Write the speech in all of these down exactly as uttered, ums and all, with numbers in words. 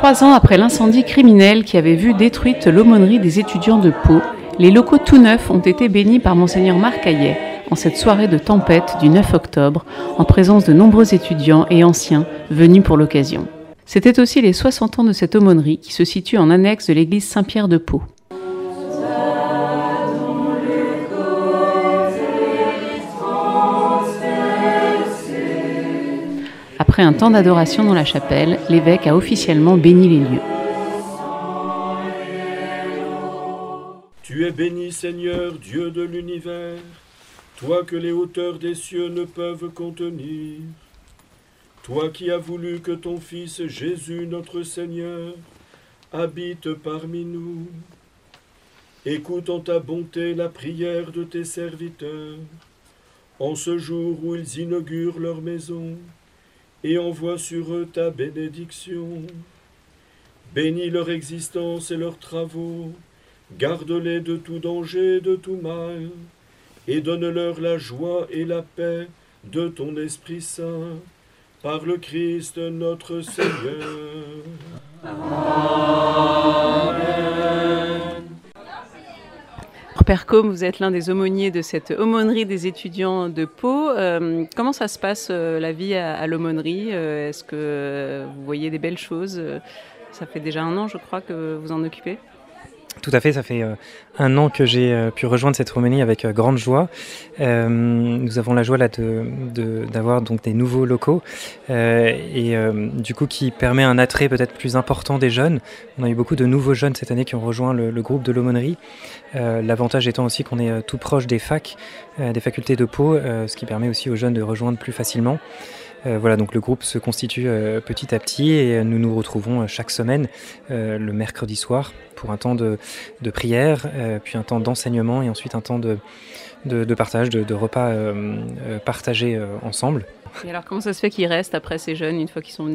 Trois ans après l'incendie criminel qui avait vu détruite l'aumônerie des étudiants de Pau, les locaux tout neufs ont été bénis par Monseigneur Marc Hayet en cette soirée de tempête du neuf octobre, en présence de nombreux étudiants et anciens venus pour l'occasion. C'était aussi les soixante ans de cette aumônerie qui se situe en annexe de l'église Saint-Pierre de Pau. Après un temps d'adoration dans la chapelle, l'évêque a officiellement béni les lieux. Tu es béni, Seigneur, Dieu de l'univers, toi que les hauteurs des cieux ne peuvent contenir, toi qui as voulu que ton Fils Jésus, notre Seigneur, habite parmi nous. Écoute en ta bonté la prière de tes serviteurs, en ce jour où ils inaugurent leur maison, et envoie sur eux ta bénédiction. Bénis leur existence et leurs travaux, garde-les de tout danger, de tout mal, et donne-leur la joie et la paix de ton Esprit Saint, par le Christ notre Seigneur. Amen. Père Côme, vous êtes l'un des aumôniers de cette aumônerie des étudiants de Pau. Euh, comment ça se passe euh, la vie à, à l'aumônerie euh, Est-ce que euh, vous voyez des belles choses? Ça fait déjà un an, je crois, que vous en occupez. Tout à fait, ça fait euh, un an que j'ai euh, pu rejoindre cette aumônerie avec euh, grande joie. Euh, nous avons la joie là de, de, d'avoir donc des nouveaux locaux euh, et euh, du coup qui permet un attrait peut-être plus important des jeunes. On a eu beaucoup de nouveaux jeunes cette année qui ont rejoint le, le groupe de l'aumônerie. Euh, l'avantage étant aussi qu'on est euh, tout proche des facs, euh, des facultés de Pau, euh, ce qui permet aussi aux jeunes de rejoindre plus facilement. Euh, voilà, donc le groupe se constitue euh, petit à petit et nous nous retrouvons euh, chaque semaine euh, le mercredi soir pour un temps de, de prière, euh, puis un temps d'enseignement et ensuite un temps de, de, de partage, de, de repas euh, euh, partagés euh, ensemble. Et alors comment ça se fait qu'ils restent après ces jeunes une fois qu'ils sont venus ?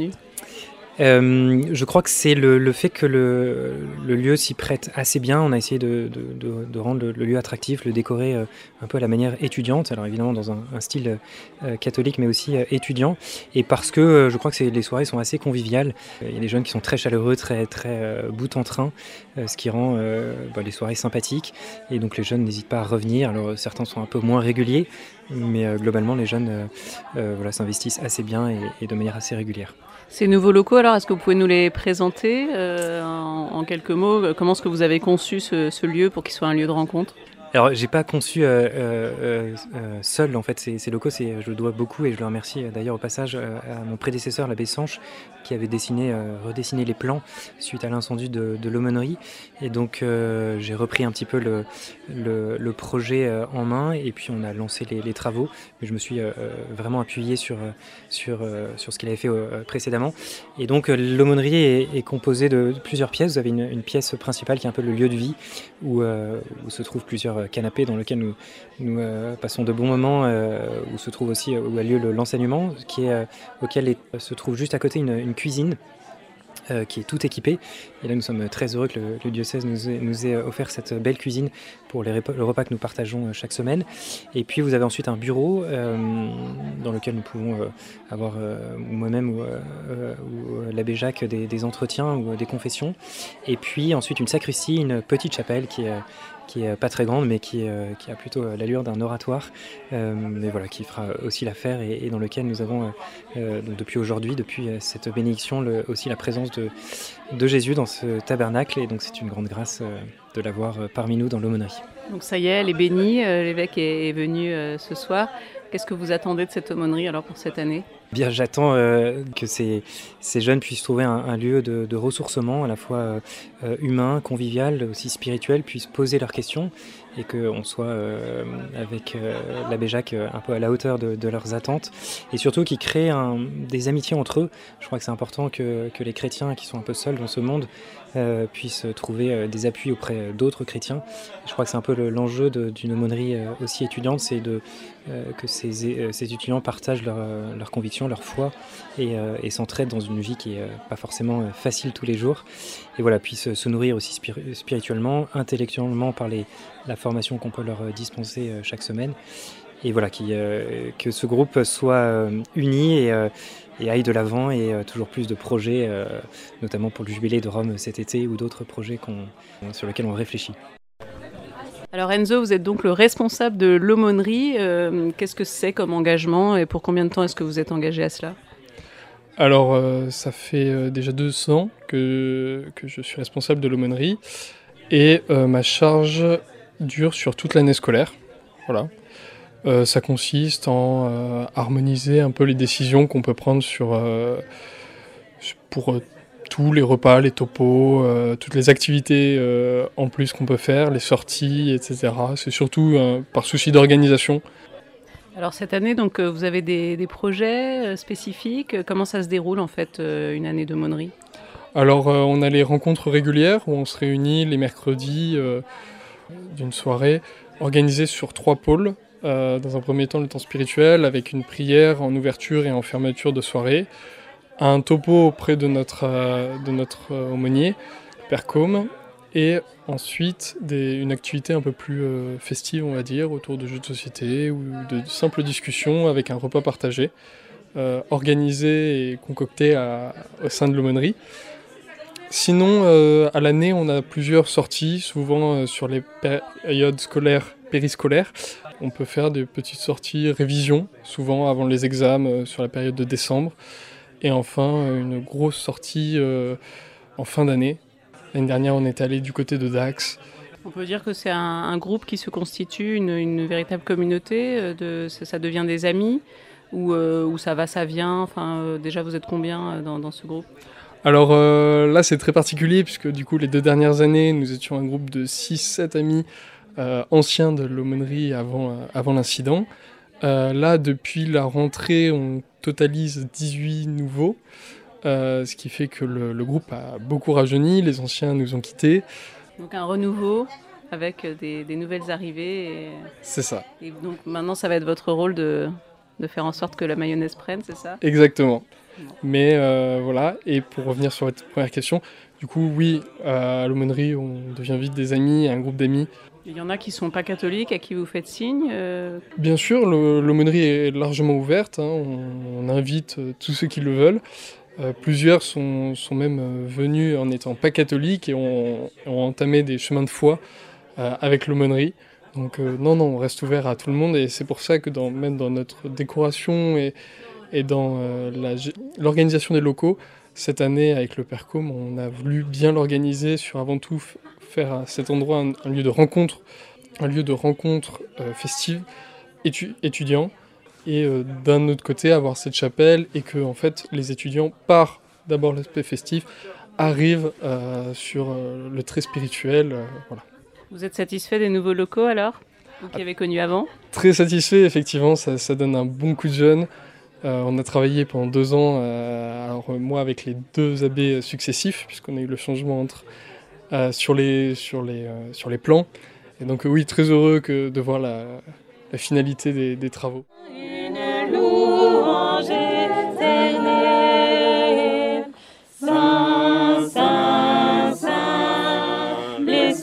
Euh, je crois que c'est le, le fait que le, le lieu s'y prête assez bien. On a essayé de, de, de, de rendre le, le lieu attractif, le décorer euh, un peu à la manière étudiante, alors évidemment dans un, un style euh, catholique mais aussi euh, étudiant, et parce que euh, je crois que c'est, les soirées sont assez conviviales. Il y a des jeunes qui sont très chaleureux, très, très euh, bout en train, euh, ce qui rend euh, bah, les soirées sympathiques, et donc les jeunes n'hésitent pas à revenir. Alors certains sont un peu moins réguliers, mais euh, globalement les jeunes euh, euh, voilà, s'investissent assez bien et, et de manière assez régulière. Ces nouveaux locaux, alors, est-ce que vous pouvez nous les présenter euh, en, en quelques mots? Comment est-ce que vous avez conçu ce, ce lieu pour qu'il soit un lieu de rencontre? Alors, j'ai pas conçu euh, euh, euh, seul en fait ces, ces locaux, c'est, je le dois beaucoup et je le remercie d'ailleurs au passage euh, à mon prédécesseur, l'abbé Sanche, qui avait dessiné, euh, redessiné les plans suite à l'incendie de, de l'aumônerie. Et donc euh, j'ai repris un petit peu le, le, le projet euh, en main et puis on a lancé les, les travaux. Mais je me suis euh, vraiment appuyé sur, sur, euh, sur ce qu'il avait fait euh, précédemment. Et donc euh, l'aumônerie est, est composée de plusieurs pièces. Vous avez une, une pièce principale qui est un peu le lieu de vie où, euh, où se trouvent plusieurs canapé dans lequel nous, nous euh, passons de bons moments, euh, où se trouve aussi où a lieu le, l'enseignement, qui est, euh, auquel est, se trouve juste à côté une, une cuisine euh, qui est tout équipée. Et là, nous sommes très heureux que le, le diocèse nous ait, nous ait offert cette belle cuisine pour les repas, le repas que nous partageons chaque semaine. Et puis, vous avez ensuite un bureau euh, dans lequel nous pouvons euh, avoir, euh, moi-même ou, euh, ou l'abbé Jacques, des, des entretiens ou des confessions. Et puis, ensuite, une sacristie, une petite chapelle qui est qui est pas très grande, mais qui, euh, qui a plutôt l'allure d'un oratoire, euh, mais voilà, qui fera aussi l'affaire et, et dans lequel nous avons, euh, donc depuis aujourd'hui, depuis cette bénédiction, le, aussi la présence de, de Jésus dans ce tabernacle, et donc c'est une grande grâce euh, de l'avoir parmi nous dans l'aumônerie. Donc ça y est, elle est bénie, euh, l'évêque est, est venu euh, ce soir. Qu'est-ce que vous attendez de cette aumônerie alors pour cette année ? Bien, j'attends euh, que ces, ces jeunes puissent trouver un, un lieu de, de ressourcement à la fois euh, humain, convivial, aussi spirituel, puissent poser leurs questions et qu'on soit euh, avec euh, l'abbé Jacques un peu à la hauteur de, de leurs attentes et surtout qu'ils créent un, des amitiés entre eux. Je crois que c'est important que, que les chrétiens qui sont un peu seuls dans ce monde euh, puissent trouver euh, des appuis auprès d'autres chrétiens. Je crois que c'est un peu le, l'enjeu de, d'une aumônerie euh, aussi étudiante, c'est de, euh, que ces, euh, ces étudiants partagent leurs euh, leur convictions, leur foi et, euh, et s'entraident dans une vie qui n'est euh, pas forcément euh, facile tous les jours. Et voilà, puissent se nourrir aussi spiri- spirituellement, intellectuellement par les, la formation qu'on peut leur dispenser euh, chaque semaine. et voilà, qui, euh, que ce groupe soit euh, uni et, euh, et aille de l'avant et euh, toujours plus de projets, euh, notamment pour le jubilé de Rome cet été ou d'autres projets qu'on, sur lesquels on réfléchit. Alors Enzo, vous êtes donc le responsable de l'aumônerie. Euh, qu'est-ce que c'est comme engagement et pour combien de temps est-ce que vous êtes engagé à cela ? Alors, euh, ça fait euh, déjà deux ans que, que je suis responsable de l'aumônerie et euh, ma charge dure sur toute l'année scolaire. Voilà. Euh, ça consiste en euh, harmoniser un peu les décisions qu'on peut prendre sur, euh, pour euh, tous les repas, les topos, euh, toutes les activités euh, en plus qu'on peut faire, les sorties, et cetera. C'est surtout euh, par souci d'organisation. Alors cette année, donc, euh, vous avez des, des projets euh, spécifiques. Comment ça se déroule en fait euh, une année d'aumônerie ? Alors euh, on a les rencontres régulières où on se réunit les mercredis euh, d'une soirée organisée sur trois pôles. Euh, dans un premier temps le temps spirituel avec une prière en ouverture et en fermeture de soirée. Un topo auprès de notre, euh, de notre euh, aumônier, le Père Côme. Et ensuite, des, une activité un peu plus euh, festive, on va dire, autour de jeux de société ou de simples discussions avec un repas partagé, euh, organisé et concocté à, au sein de l'aumônerie. Sinon, euh, à l'année, on a plusieurs sorties, souvent euh, sur les périodes scolaires, périscolaires. On peut faire des petites sorties révision, souvent avant les examens, euh, sur la période de décembre. Et enfin, une grosse sortie euh, en fin d'année. L'année dernière, on est allé du côté de Dax. On peut dire que c'est un, un groupe qui se constitue, une, une véritable communauté, de, ça, ça devient des amis, ou euh, où ça va, ça vient. Enfin, euh, déjà, vous êtes combien dans, dans ce groupe ? Alors euh, là, c'est très particulier, puisque du coup, les deux dernières années, nous étions un groupe de six sept amis euh, anciens de l'aumônerie avant, euh, avant l'incident. Euh, là, depuis la rentrée, on totalise dix-huit nouveaux. Euh, ce qui fait que le, le groupe a beaucoup rajeuni, les anciens nous ont quittés. Donc un renouveau avec des, des nouvelles arrivées. Et... C'est ça. Et donc maintenant, ça va être votre rôle de, de faire en sorte que la mayonnaise prenne, c'est ça ? Exactement. Bon. Mais euh, voilà, et pour revenir sur votre première question, du coup, oui, à l'aumônerie, on devient vite des amis, un groupe d'amis. Il y en a qui ne sont pas catholiques, à qui vous faites signe euh... Bien sûr, le, l'aumônerie est largement ouverte, hein, on, on invite tous ceux qui le veulent. Euh, plusieurs sont, sont même euh, venus en n'étant pas catholiques et ont, ont entamé des chemins de foi euh, avec l'aumônerie. Donc euh, non, non, on reste ouvert à tout le monde et c'est pour ça que dans, même dans notre décoration et, et dans euh, la, l'organisation des locaux, cette année avec le Père Côme, on a voulu bien l'organiser sur avant tout f- faire à cet endroit un, un lieu de rencontre, un lieu de rencontre euh, festive, étu- étudiant. Et euh, d'un autre côté avoir cette chapelle et que en fait les étudiants, par d'abord l'aspect festif, arrivent euh, sur euh, le trait spirituel. Euh, voilà. Vous êtes satisfait des nouveaux locaux alors, vous qui avez connu avant ? Très satisfait, effectivement, ça, ça donne un bon coup de jeune. Euh, on a travaillé pendant deux ans, euh, alors euh, moi avec les deux abbés successifs, puisqu'on a eu le changement entre, euh, sur, les, sur, les, euh, sur les plans. Et donc euh, oui, très heureux que, de voir la, la finalité des, des travaux. Une louange éternelle, Saint, Saint, Saint, le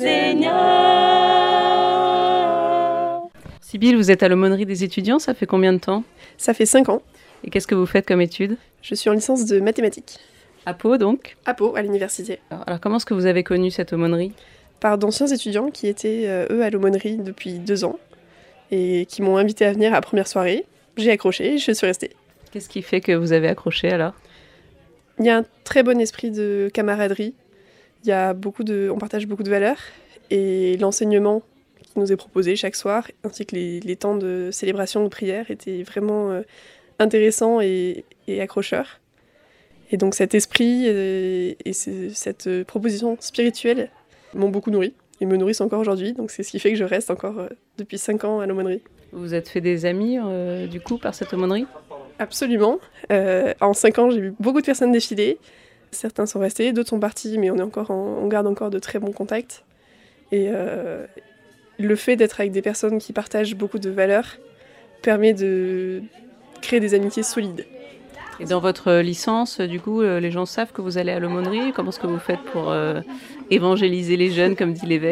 Seigneur. Sybille, vous êtes à l'aumônerie des étudiants, ça fait combien de temps ? Ça fait cinq ans. Et qu'est-ce que vous faites comme études ? Je suis en licence de mathématiques. À Pau donc ? À Pau, à l'université. Alors, alors comment est-ce que vous avez connu cette aumônerie ? Par d'anciens étudiants qui étaient, euh, eux, à l'aumônerie depuis deux ans et qui m'ont invité à venir à la première soirée. J'ai accroché et je suis restée. Qu'est-ce qui fait que vous avez accroché alors ? Il y a un très bon esprit de camaraderie. Il y a beaucoup de, on partage beaucoup de valeurs et l'enseignement qui nous est proposé chaque soir, ainsi que les, les temps de célébration, de prière, étaient vraiment euh, intéressants et, et accrocheurs. Et donc cet esprit et, et cette proposition spirituelle m'ont beaucoup nourri et me nourrissent encore aujourd'hui. Donc c'est ce qui fait que je reste encore euh, depuis cinq ans à l'aumônerie. Vous vous êtes fait des amis euh, du coup par cette aumônerie ? Absolument. Euh, en cinq ans, j'ai vu beaucoup de personnes défiler. Certains sont restés, d'autres sont partis, mais on, est encore en, on garde encore de très bons contacts. Et euh, le fait d'être avec des personnes qui partagent beaucoup de valeurs permet de créer des amitiés solides. Et dans votre licence, du coup, les gens savent que vous allez à l'aumônerie. Comment est-ce que vous faites pour euh, évangéliser les jeunes, comme dit l'évêque ?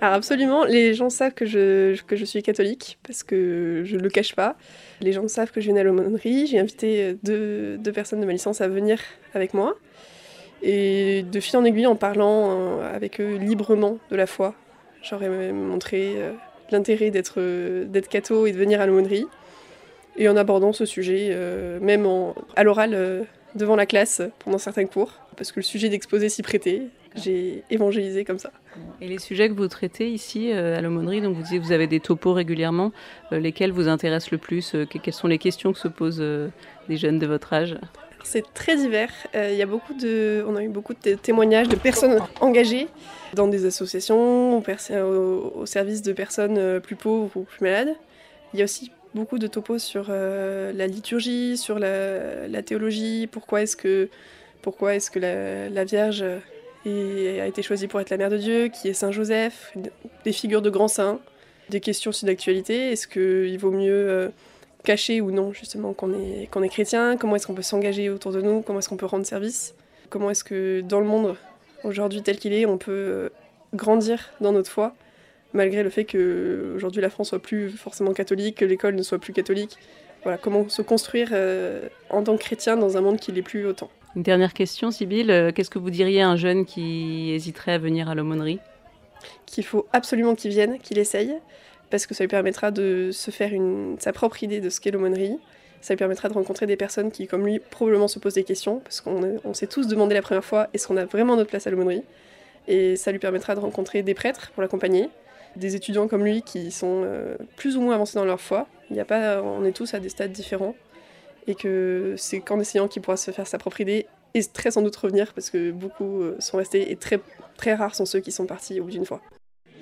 Alors absolument, les gens savent que je, que je suis catholique, parce que je ne le cache pas. Les gens savent que je viens à l'aumônerie. J'ai invité deux, deux personnes de ma licence à venir avec moi. Et de fil en aiguille, en parlant avec eux librement de la foi, j'aurais montré l'intérêt d'être, d'être catho et de venir à l'aumônerie. Et en abordant ce sujet, euh, même en, à l'oral, euh, devant la classe, pendant certains cours, parce que le sujet d'exposé s'y prêtait. J'ai évangélisé comme ça. Et les sujets que vous traitez ici euh, à l'aumônerie, donc vous disiez que vous avez des topos régulièrement, euh, lesquels vous intéressent le plus euh, Quelles sont les questions que se posent euh, les jeunes de votre âge? C'est très divers. Euh, il y a beaucoup de, on a eu beaucoup de témoignages de personnes engagées dans des associations, au, pers- au, au service de personnes plus pauvres ou plus malades. Il y a aussi beaucoup de topos sur euh, la liturgie, sur la, la théologie, pourquoi est-ce que, pourquoi est-ce que la, la Vierge et a été choisie pour être la mère de Dieu, qui est Saint Joseph, des figures de grands saints, des questions aussi d'actualité. Est-ce qu'il vaut mieux euh, cacher ou non justement qu'on est, qu'on est chrétien? Comment est-ce qu'on peut s'engager autour de nous? Comment est-ce qu'on peut rendre service? Comment est-ce que dans le monde aujourd'hui tel qu'il est, on peut grandir dans notre foi, malgré le fait qu'aujourd'hui la France soit plus forcément catholique, que l'école ne soit plus catholique? Voilà, comment se construire euh, en tant que chrétien dans un monde qui l'est plus autant. Une dernière question, Sybille. Qu'est-ce que vous diriez à un jeune qui hésiterait à venir à l'aumônerie? Qu'il faut absolument qu'il vienne, qu'il essaye, parce que ça lui permettra de se faire une, sa propre idée de ce qu'est l'aumônerie. Ça lui permettra de rencontrer des personnes qui, comme lui, probablement se posent des questions, parce qu'on on s'est tous demandé la première fois, est-ce qu'on a vraiment notre place à l'aumônerie? Et ça lui permettra de rencontrer des prêtres pour l'accompagner, des étudiants comme lui qui sont euh, plus ou moins avancés dans leur foi. Il y a pas, on est tous à des stades différents. Et que c'est qu'en essayant qu'il pourra se faire sa propre idée et très sans doute revenir parce que beaucoup sont restés et très, très rares sont ceux qui sont partis au bout d'une fois.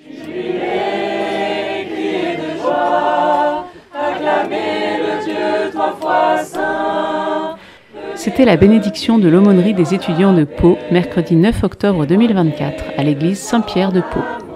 Criez, criez de joie, acclamez le Dieu trois fois saint. C'était la bénédiction de l'aumônerie des étudiants de Pau, mercredi neuf octobre deux mille vingt-quatre, à l'église Saint-Pierre de Pau.